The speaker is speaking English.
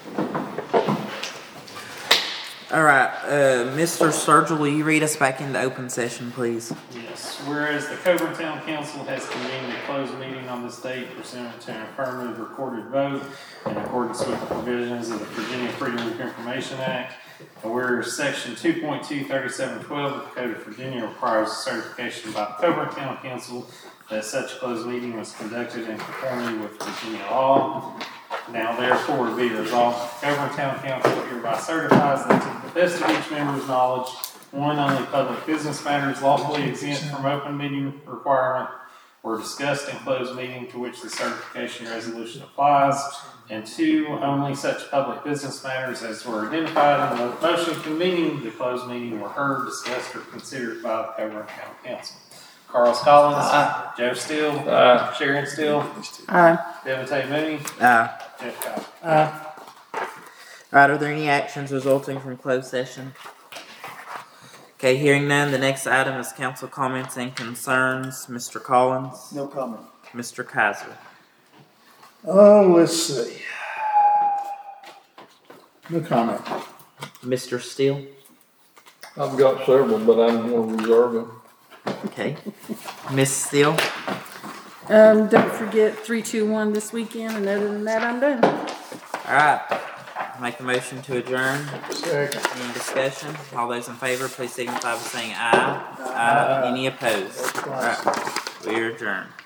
All right, Mr. Sturgill, will you read us back into open session, please? Yes. Whereas the Coburn Town Council has convened a closed meeting on this date pursuant to an affirmative recorded vote in accordance with the provisions of the Virginia Freedom of Information Act, and where Section 2.23712 of the Code of Virginia requires a certification by the Coburn Town Council that such closed meeting was conducted in conformity with Virginia law. Now therefore be resolved, Coburn Town Council hereby certifies that to the best of each member's knowledge, one, only public business matters lawfully exempt from open meeting requirement were discussed in closed meeting to which the certification resolution applies, and two, only such public business matters as were identified in the motion convening the closed meeting were heard, discussed, or considered by the Coburn Town Council. Carlos Collins. Aye. Joe Steele. Aye. Sharon Steele. Aye. Devin Mooney. Aye. Jeff Cobb. Aye. All right, are there any actions resulting from closed session? Okay, hearing none, the next item is council comments and concerns. Mr. Collins? No comment. Mr. Kaiser? Oh, let's see. No comment. Mr. Steele? I've got several, but I'm going to reserve them. Okay. Miss Steele? Don't forget 3-2-1 this weekend, and other than that, I'm done. All right. Make a motion to adjourn. Second. Any discussion? All those in favor, please signify by saying aye. Aye. Any opposed? All right. We are adjourned.